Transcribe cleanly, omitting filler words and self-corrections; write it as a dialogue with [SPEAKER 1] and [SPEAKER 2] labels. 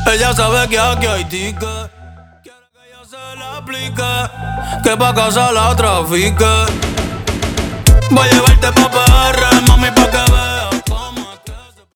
[SPEAKER 1] Ella sabe que aquí hay ticket. Quiere que yo se la aplique, que pa' casa la trafique. Voy a llevarte pa' PR, mami, pa' que veas